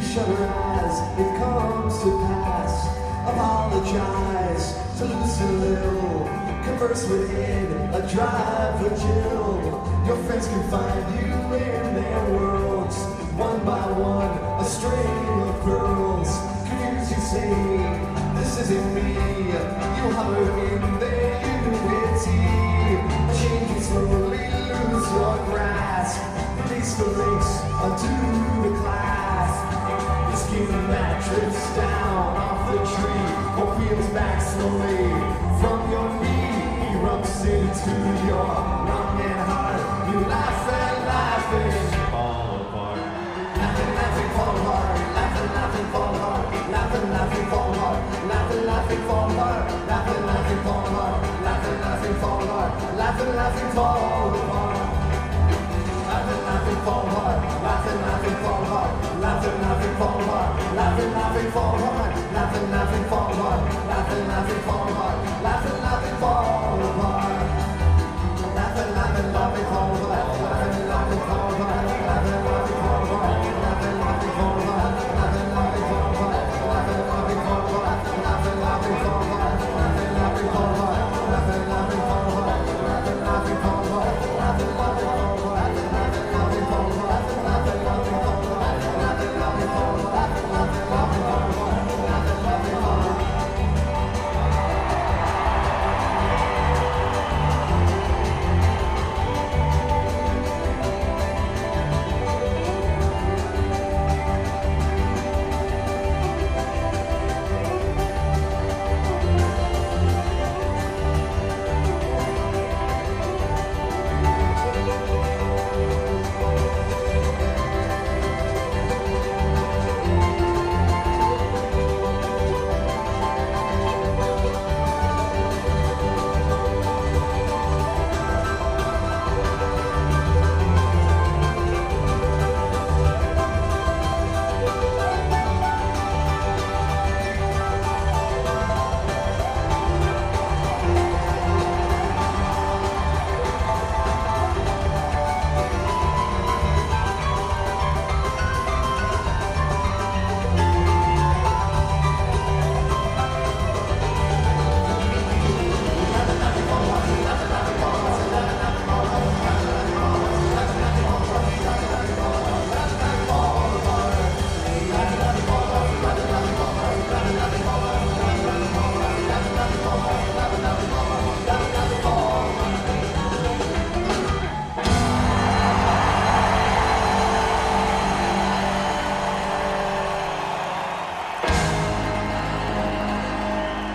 shudder as it comes to pass. Apologize to Lucy Lill, converse within a drive for Jill. Your friends can find you in their worlds, one by one, a string of pearls. Confused you say, this isn't me. You hover in their unity. Change you slowly lose your grasp. Release the links, undo the clasp. The skin that drifts down off the tree or peels back slowly from your knee. Erupts into your lung and heart. You laugh and laughing, fall apart. Laughing, laughing, fall apart. Laughing, laughing, fall apart. Laughing, laughing, fall apart. Laughing, laughing, fall apart. Laughing, laughing, fall apart. Laughing, laughing, fall apart. Laughing, laughing, fall apart.